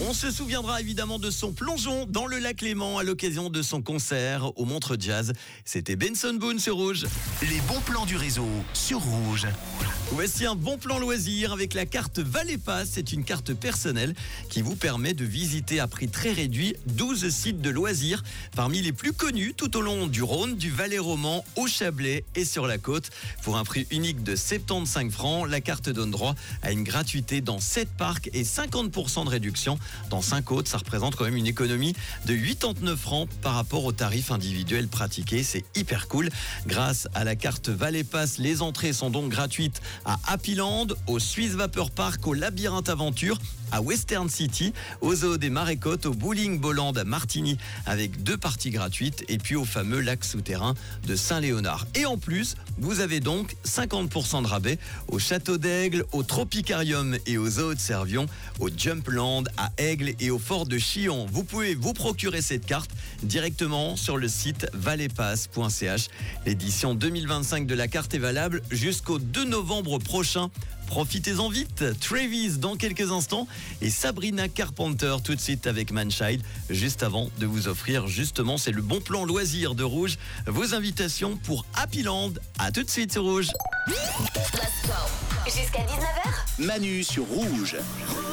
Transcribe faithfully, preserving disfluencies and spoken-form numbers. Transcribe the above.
On se souviendra évidemment de son plongeon dans le lac Léman à l'occasion de son concert au Montreux Jazz. C'était Benson Boone sur Rouge. Les bons plans du réseau sur Rouge. Voici un bon plan loisir avec la carte Vallée Pass. C'est une carte personnelle qui vous permet de visiter à prix très réduit douze sites de loisirs parmi les plus connus tout au long du Rhône, du Valais roman au Chablais et sur la côte. Pour un prix unique de soixante-quinze francs, la carte donne droit à une gratuité dans sept parcs et cinquante pour cent de réduction dans cinq autres. Ça représente quand même une économie de quatre-vingt-dix-neuf francs par rapport aux tarifs individuels pratiqués. C'est hyper cool. Grâce à la carte Vallée Pass, les entrées sont donc gratuites à Happyland, au Swiss Vapeur Park, au Labyrinthe Aventure, à Western City, au Zoo des Marais-Côtes, au Bowling Bolland à Martigny avec deux parties gratuites et puis au fameux lac souterrain de Saint-Léonard. Et en plus, vous avez donc cinquante pour cent de rabais au Château d'Aigle, au Tropicarium et au Zoo de Servion, au Jumpland, à Aigle et au Fort de Chillon. Vous pouvez vous procurer cette carte directement sur le site vallepass point c h. L'édition deux mille vingt-cinq de la carte est valable jusqu'au deux novembre prochain. Profitez-en vite. Travis dans quelques instants et Sabrina Carpenter tout de suite avec Manchild juste avant de vous offrir justement, c'est le bon plan loisir de Rouge, vos invitations pour Happyland. À tout de suite sur Rouge. Let's go. Jusqu'à dix-neuf heures. Manu sur Rouge.